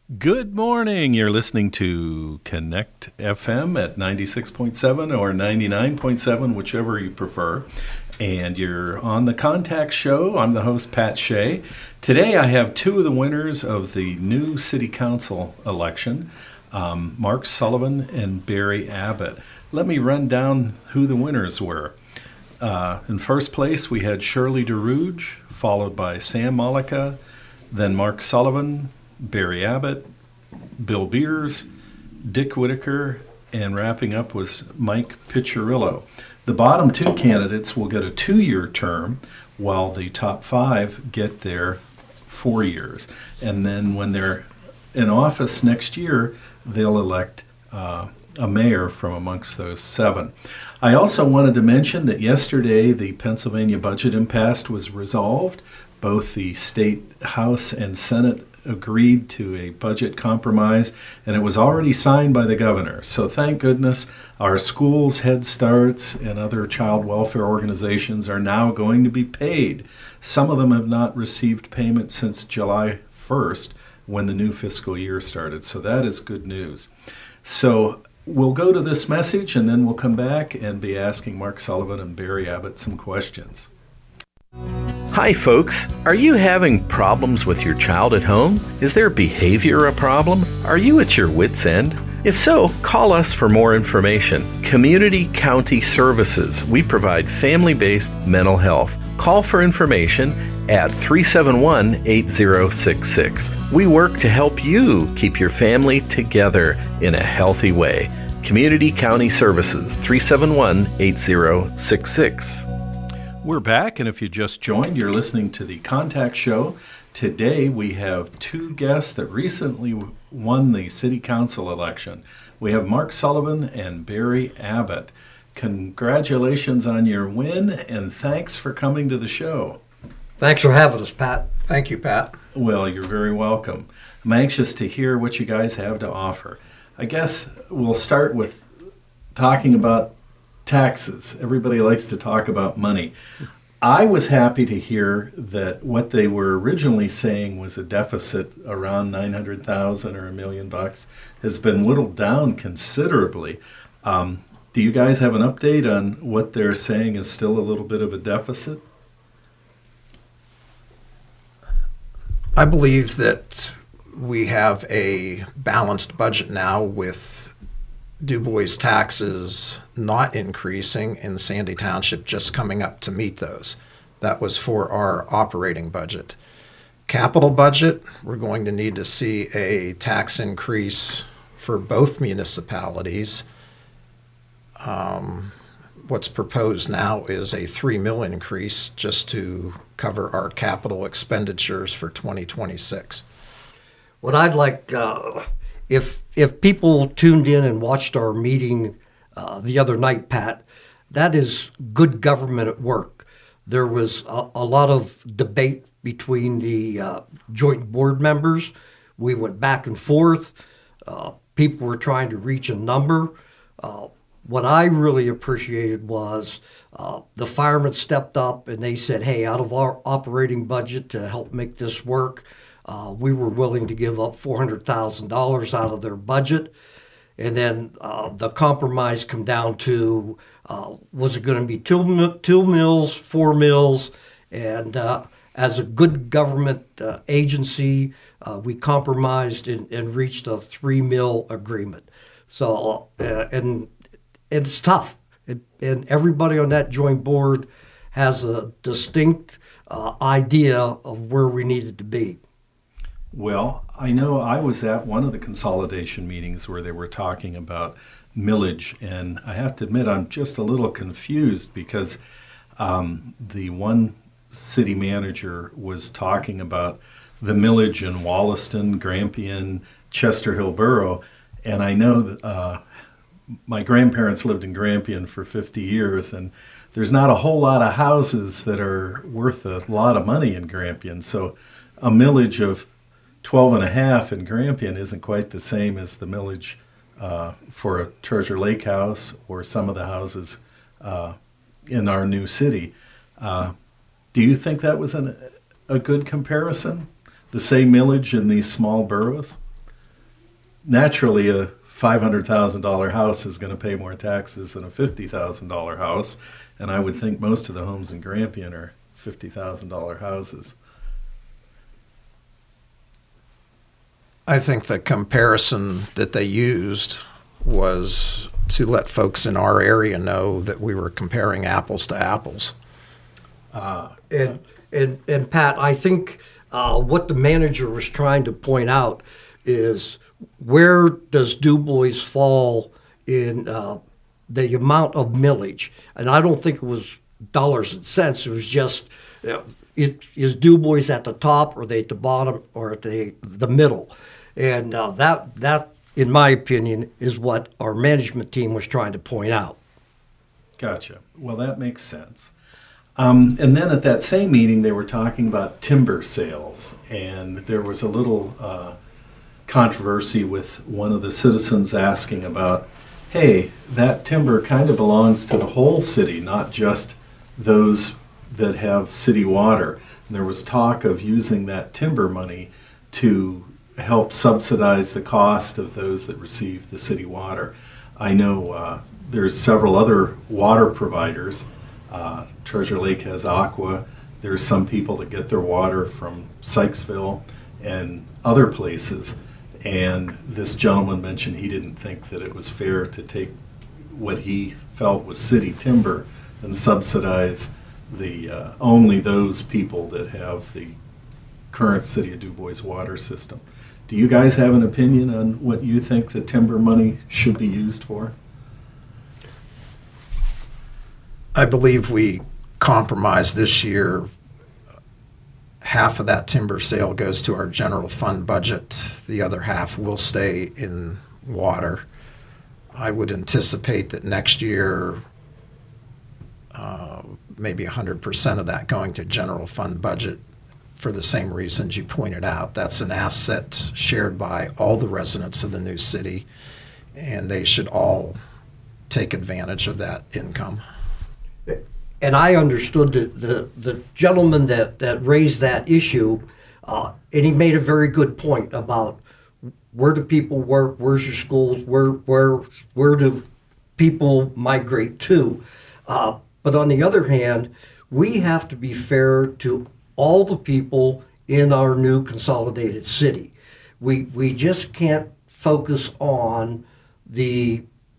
Good morning. You're listening to Connect FM at 96.7 or 99.7, whichever you prefer. And you're on the Contact Show. I'm the host, Pat Shea. Today I have two of the winners of the new City Council election, Mark Sullivan and Barry Abbott. Let me run down who the winners were. In first place, we had Shirley DeRouge, followed by Sam Malika, then Mark Sullivan, Barry Abbott, Bill Beers, Dick Whitaker, and wrapping up was Mike Piccirillo. The bottom two candidates will get a 2-year term, while the top 5 get their 4 years. And then when they're in office next year, they'll elect a mayor from amongst those 7. I also wanted to mention that yesterday the Pennsylvania budget impasse was resolved. Both the state House and Senate agreed to a budget compromise, and it was already signed by the governor. So thank goodness our schools, Head Starts, and other child welfare organizations are now going to be paid. Some of them have not received payment since July 1st when the new fiscal year started. So that is good news. So we'll go to this message, and then we'll come back and be asking Mark Sullivan and Barry Abbott some questions. Hi folks, are you having problems with your child at home? Is their behavior a problem? Are you at your wit's end? If so, call us for more information. Community County Services. We provide family-based mental health. Call for information at 371-8066. We work to help you keep your family together in a healthy way. Community County Services, 371-8066. We're back, and if you just joined, you're listening to the Contact Show. Today we have 2 guests that recently won the City Council election. We have Mark Sullivan and Barry Abbott. Congratulations on your win, and thanks for coming to the show. Thanks for having us, Pat. Thank you, Pat. Well, you're very welcome. I'm anxious to hear what you guys have to offer. I guess we'll start with talking about taxes. Everybody likes to talk about money. I was happy to hear that what they were originally saying was a deficit around $900,000 or $1 million has been whittled down considerably. Do you guys have an update on what they're saying is still a little bit of a deficit? I believe that we have a balanced budget now with Du Bois taxes not increasing and Sandy Township just coming up to meet those. That was for our operating budget. Capital budget, we're going to need to see a tax increase for both municipalities. What's proposed now is a $3 million increase just to cover our capital expenditures for 2026. What I'd like, if people tuned in and watched our meeting the other night, Pat, that is good government at work. There was a lot of debate between the joint board members. We went back and forth. People were trying to reach a number. What I really appreciated was the firemen stepped up and they said, hey, out of our operating budget to help make this work, we were willing to give up $400,000 out of their budget. And then the compromise come down to, was it going to be two mills, 4 mills? And as a good government agency, we compromised and reached a 3 mill agreement. So, and it's tough. And everybody on that joint board has a distinct idea of where we needed to be. Well, I know I was at one of the consolidation meetings where they were talking about millage, and I have to admit I'm just a little confused because the one city manager was talking about the millage in Wollaston, Grampian, Chester Hill Borough, and I know that my grandparents lived in Grampian for 50 years, and there's not a whole lot of houses that are worth a lot of money in Grampian, so a millage of 12.5 in Grampian isn't quite the same as the millage for a Treasure Lake house or some of the houses in our new city. Do you think that was a good comparison? The same millage in these small boroughs? naturally, a $500,000 house is going to pay more taxes than a $50,000 house, and I would think most of the homes in Grampian are $50,000 houses. I think the comparison that they used was to let folks in our area know that we were comparing apples to apples. And Pat, I think what the manager was trying to point out is, where does Du Bois fall in the amount of millage? And I don't think it was dollars and cents. It was just, is Du Bois at the top, or are they at the bottom, or at the middle? And that, in my opinion, is what our management team was trying to point out. Gotcha. Well, that makes sense. And then at that same meeting, they were talking about timber sales, and there was a little controversy with one of the citizens asking about, hey, that timber kind of belongs to the whole city, not just those that have city water. And there was talk of using that timber money to help subsidize the cost of those that receive the city water. I know there's several other water providers. Treasure Lake has Aqua. There's some people that get their water from Sykesville and other places. And this gentleman mentioned he didn't think that it was fair to take what he felt was city timber and subsidize the only those people that have the current City of Du Bois water system. Do you guys have an opinion on what you think the timber money should be used for? I believe we compromised this year. Half of that timber sale goes to our general fund budget. The other half will stay in water. I would anticipate that next year, maybe 100% of that going to general fund budget for the same reasons you pointed out. That's an asset shared by all the residents of the new city, and they should all take advantage of that income. And I understood the gentleman that raised that issue, and he made a very good point about where do people work, where's your schools, where do people migrate to. But on the other hand, we have to be fair to all the people in our new consolidated city. We just can't focus on the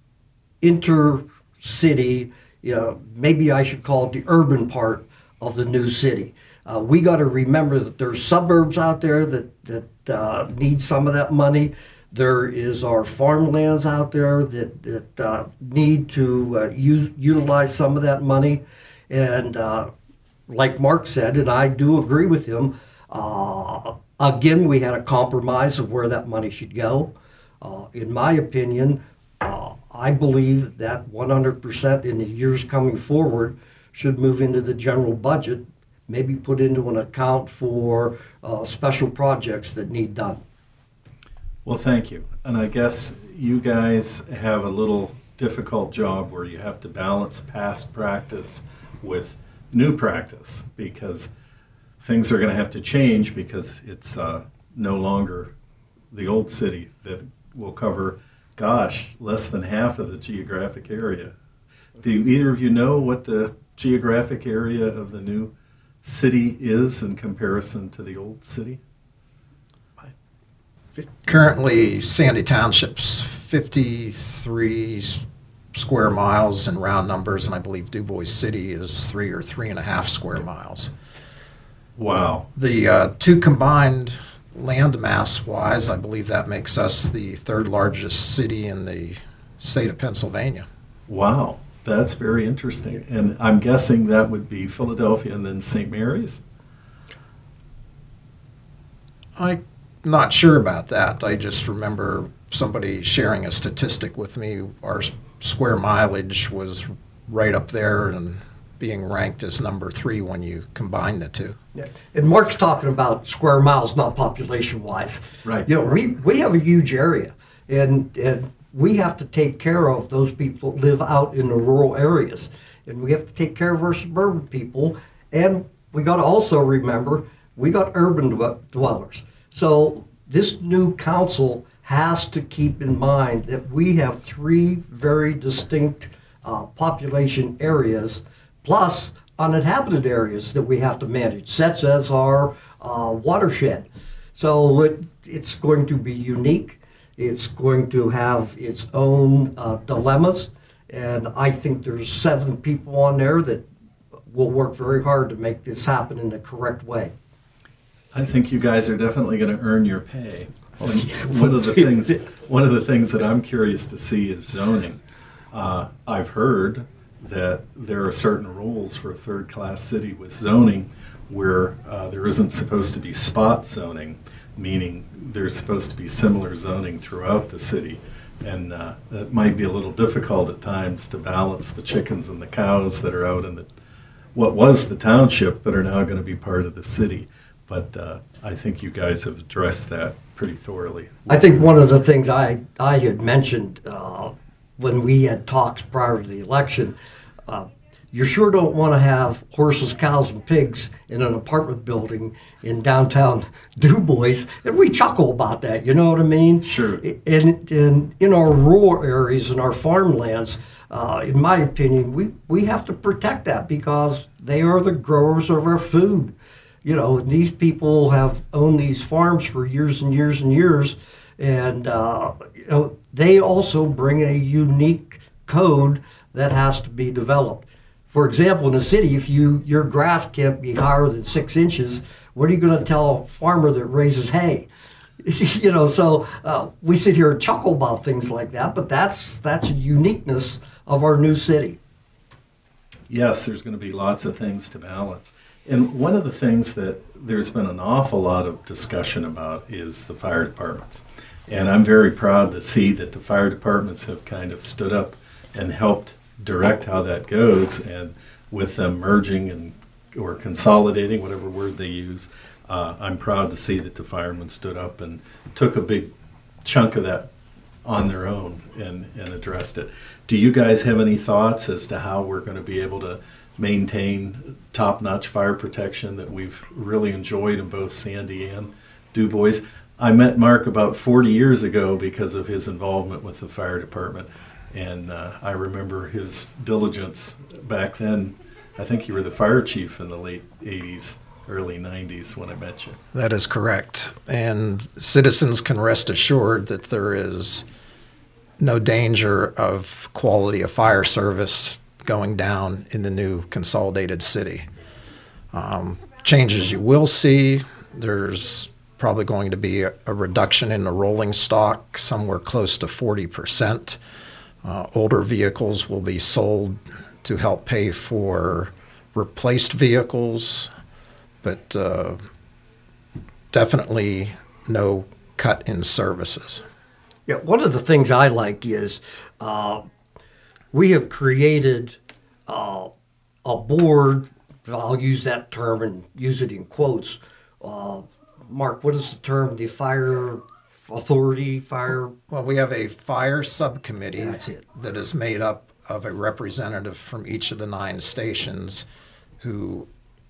intercity, maybe I should call it the urban part of the new city. We got to remember that there's suburbs out there that need some of that money. There is our farmlands out there that need to utilize some of that money. And like Mark said, and I do agree with him, again, we had a compromise of where that money should go. In my opinion, I believe that 100% in the years coming forward should move into the general budget, maybe put into an account for special projects that need done. Well, thank you. And I guess you guys have a little difficult job where you have to balance past practice with new practice, because things are going to have to change, because it's no longer the old city that will cover, less than half of the geographic area. Do either of you know what the geographic area of the new city is in comparison to the old city? Currently, Sandy Township's 53 square miles in round numbers, and I believe Du Bois City is 3 or 3.5 square miles. Wow. The two combined land mass wise, I believe that makes us the third largest city in the state of Pennsylvania. Wow, that's very interesting. And I'm guessing that would be Philadelphia and then St. Mary's? I'm not sure about that. I just remember somebody sharing a statistic with me. Our square mileage was right up there and being ranked as number 3 when you combine the two. Yeah. And Mark's talking about square miles, not population-wise. Right. We have a huge area, and we have to take care of those people that live out in the rural areas, and we have to take care of our suburban people, and we got to also remember we got urban dwellers. So this new council has to keep in mind that we have three very distinct population areas, plus uninhabited areas that we have to manage, such as our watershed. So it's going to be unique. It's going to have its own dilemmas. And I think there's 7 people on there that will work very hard to make this happen in the correct way. I think you guys are definitely going to earn your pay. One of the things that I'm curious to see is zoning. I've heard that there are certain rules for a third-class city with zoning where there isn't supposed to be spot zoning, meaning there's supposed to be similar zoning throughout the city. And that might be a little difficult at times to balance the chickens and the cows that are out in what was the township but are now going to be part of the city. But I think you guys have addressed that pretty thoroughly. I think one of the things I had mentioned when we had talks prior to the election, you sure don't want to have horses, cows, and pigs in an apartment building in downtown Du Bois. And we chuckle about that, you know what I mean? Sure. In our rural areas and our farmlands, in my opinion, we have to protect that because they are the growers of our food. You know, these people have owned these farms for years and years and years, and they also bring a unique code that has to be developed. For example, in the city, if your grass can't be higher than 6 inches, what are you going to tell a farmer that raises hay? So we sit here and chuckle about things like that, but that's a uniqueness of our new city. Yes, there's going to be lots of things to balance. And one of the things that there's been an awful lot of discussion about is the fire departments. And I'm very proud to see that the fire departments have kind of stood up and helped direct how that goes, and with them merging or consolidating, whatever word they use, I'm proud to see that the firemen stood up and took a big chunk of that on their own and addressed it. Do you guys have any thoughts as to how we're going to be able to maintain top-notch fire protection that we've really enjoyed in both Sandy and Du Bois? I met Mark about 40 years ago because of his involvement with the fire department. And I remember his diligence back then. I think you were the fire chief in the late 80s, early 90s when I met you. That is correct. And citizens can rest assured that there is no danger of quality of fire service going down in the new consolidated city. Changes you will see, there's probably going to be a reduction in the rolling stock, somewhere close to 40%. Older vehicles will be sold to help pay for replaced vehicles, but definitely no cut in services. Yeah, one of the things I like is we have created a board, I'll use that term and use it in quotes. Mark, what is the term? The fire authority, fire? Well, we have a fire subcommittee That's it. that is made up of a representative from each of the 9 stations who,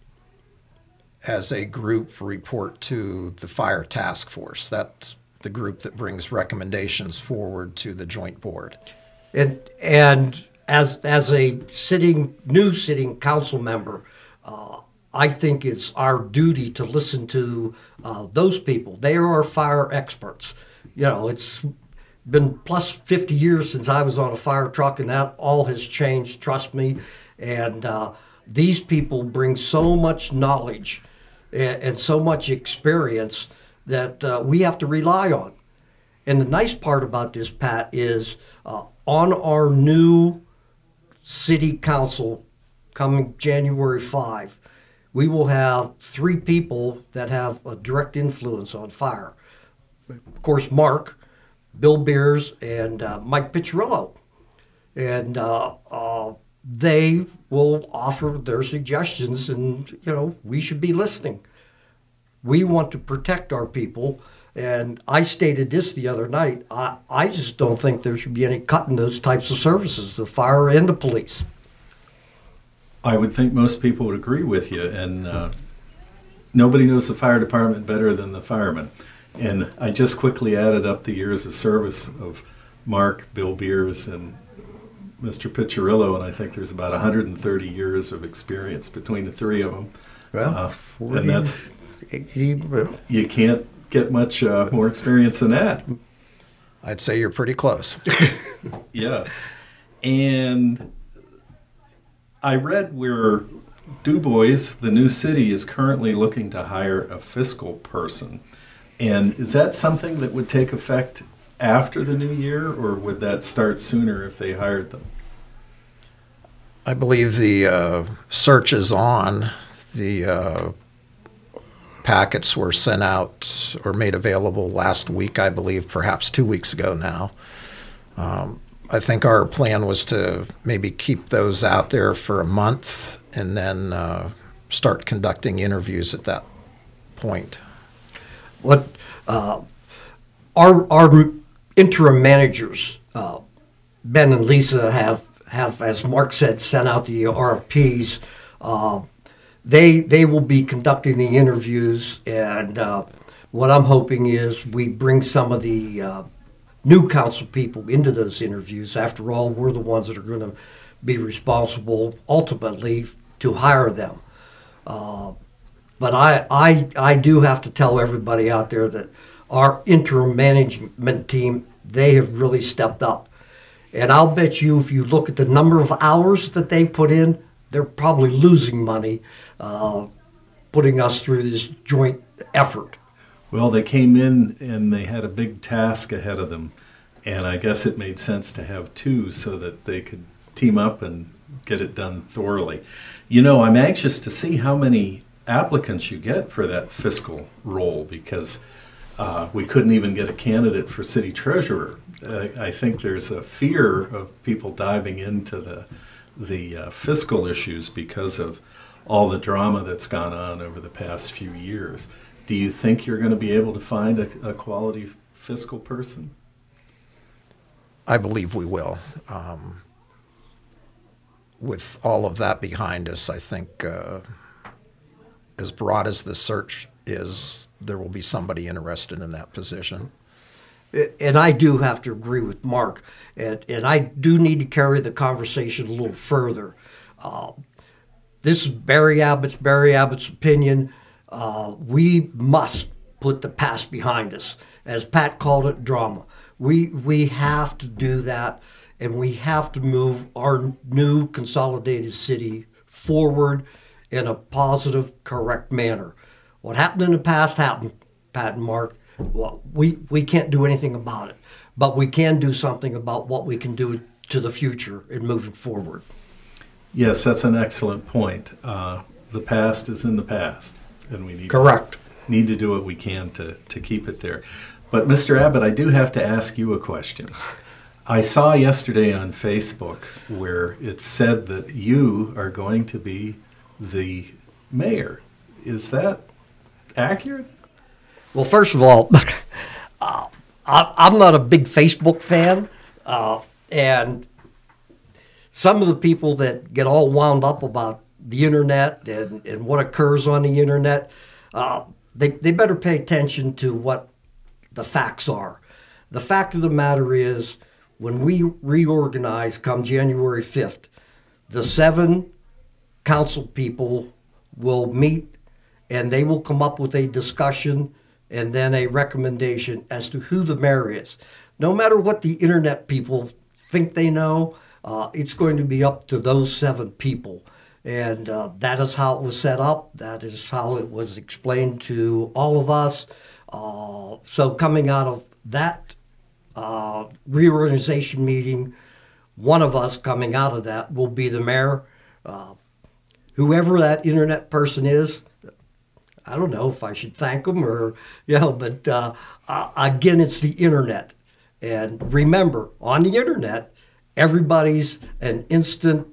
as a group, report to the fire task force. That's the group that brings recommendations forward to the joint board. And as a new sitting council member, I think it's our duty to listen to those people. They are our fire experts. You know, it's been plus 50 years since I was on a fire truck, and that all has changed, trust me. And these people bring so much knowledge and so much experience that we have to rely on. And the nice part about this, Pat, is on our new city council coming January 5, we will have 3 people that have a direct influence on fire. Of course, Mark, Bill Beers, and Mike Piccirillo. And they will offer their suggestions, and, we should be listening. We want to protect our people, and I stated this the other night. I just don't think there should be any cut in those types of services, the fire and the police. I would think most people would agree with you, and nobody knows the fire department better than the firemen. And I just quickly added up the years of service of Mark, Bill Beers, and Mr. Piccirillo, and I think there's about 130 years of experience between the three of them. Well, 40, and that's 80, you can't get much more experience than that. I'd say you're pretty close. Yes. And I read where Du Bois, the new city, is currently looking to hire a fiscal person. And is that something that would take effect after the new year, or would that start sooner if they hired them? I believe the search is on. The packets were sent out or made available last week, I believe, perhaps 2 weeks ago now. I think our plan was to maybe keep those out there for a month and then start conducting interviews at that point. What our interim managers, Ben and Lisa, have, as Mark said, sent out the RFPs. They will be conducting the interviews, and what I'm hoping is we bring some of the new council people into those interviews. After all, we're the ones that are going to be responsible ultimately to hire them. But I do have to tell everybody out there that our interim management team, they have really stepped up. And I'll bet you if you look at the number of hours that they put in, they're probably losing money putting us through this joint effort. Well, they came in and they had a big task ahead of them. And I guess it made sense to have two so that they could team up and get it done thoroughly. You know, I'm anxious to see how many applicants you get for that fiscal role, because we couldn't even get a candidate for city treasurer. I think there's a fear of people diving into the fiscal issues because of all the drama that's gone on over the past few years. Do you think you're going to be able to find a quality fiscal person? I believe we will. With all of that behind us, I think as broad as the search is, there will be somebody interested in that position. And I do have to agree with Mark, and I do need to carry the conversation a little further. This is Barry Abbott's opinion. We must put the past behind us. As Pat called it, drama. We have to do that, and we have to move our new consolidated city forward in a positive, correct manner. What happened in the past happened, Pat and Mark. Well, we can't do anything about it, but we can do something about what we can do to the future and moving forward. Yes, that's an excellent point. The past is in the past, and we need to do what we can to keep it there. But Mr. Abbott, I do have to ask you a question. I saw yesterday on Facebook where it said that you are going to be the mayor. Is that accurate? Well, first of all, I'm not a big Facebook fan, and some of the people that get all wound up about the internet and what occurs on the internet, they better pay attention to what the facts are. The fact of the matter is, when we reorganize come January 5th, the 7 council people will meet and they will come up with a discussion and then a recommendation as to who the mayor is. No matter what the internet people think they know, it's going to be up to those 7 people. And that is how it was set up. That is how it was explained to all of us. So coming out of that reorganization meeting, one of us coming out of that will be the mayor. Whoever that internet person is, I don't know if I should thank them or, but again, it's the internet. And remember, on the internet, everybody's an instant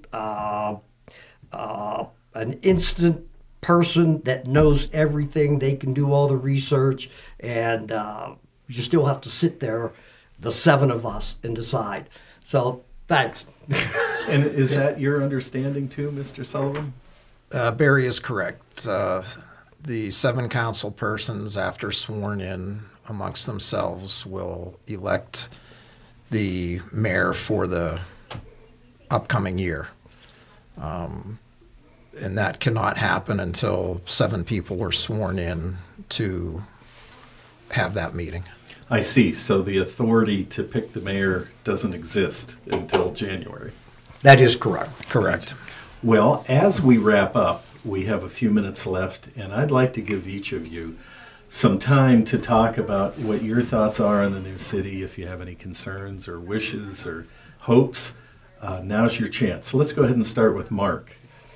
person that knows everything. They can do all the research, and you still have to sit there, the 7 of us, and decide. So, thanks. And is that your understanding too, Mr. Sullivan? Barry is correct. The 7 council persons, after sworn in, amongst themselves will elect the mayor for the upcoming year. And that cannot happen until 7 people are sworn in to have that meeting. I see. So the authority to pick the mayor doesn't exist until January. That is correct. Correct. Well, as we wrap up, we have a few minutes left, and I'd like to give each of you some time to talk about what your thoughts are on the new city, if you have any concerns or wishes or hopes. Now's your chance. So let's go ahead and start with Mark.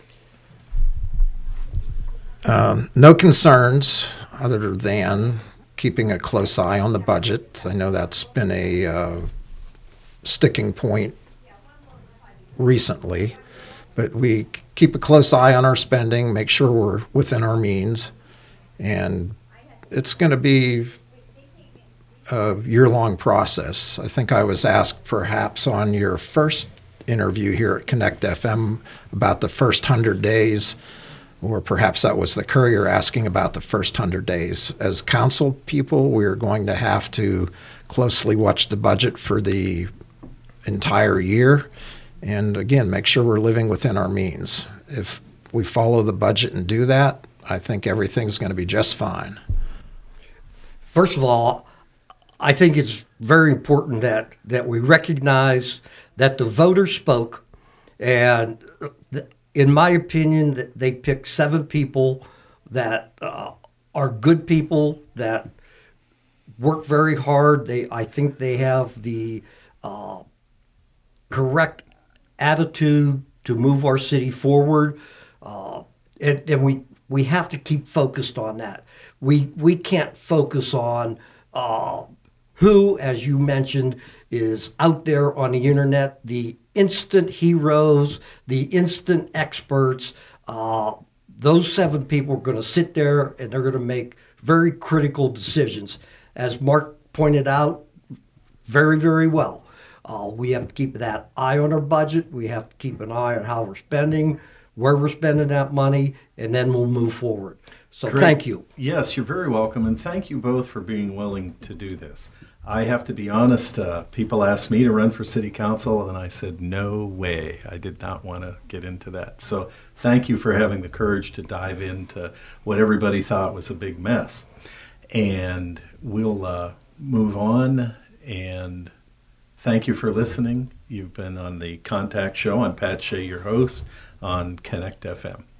No concerns other than keeping a close eye on the budget. I know that's been a sticking point recently, but we keep a close eye on our spending, make sure we're within our means, and it's going to be a year-long process. I think I was asked perhaps on your first interview here at Connect FM about the first 100 days, or perhaps that was the Courier asking about the first 100 days. As council people, we're going to have to closely watch the budget for the entire year, and again, make sure we're living within our means. If we follow the budget and do that, I think everything's going to be just fine. First of all, I think it's very important that we recognize that the voters spoke, and in my opinion, they picked 7 people that are good people, that work very hard. I think they have the correct attitude to move our city forward, and we have to keep focused on that. We can't focus on who, as you mentioned, is out there on the internet, the instant heroes, the instant experts. Those 7 people are going to sit there and they're going to make very critical decisions. As Mark pointed out very, very well, we have to keep that eye on our budget. We have to keep an eye on how we're spending, where we're spending that money, and then we'll move forward. So Great. Thank you. Yes, you're very welcome, and thank you both for being willing to do this. I have to be honest, people asked me to run for city council, and I said, no way. I did not want to get into that. So thank you for having the courage to dive into what everybody thought was a big mess. And we'll move on, and thank you for listening. You've been on the Contact Show. I'm Pat Shea, your host on Connect FM.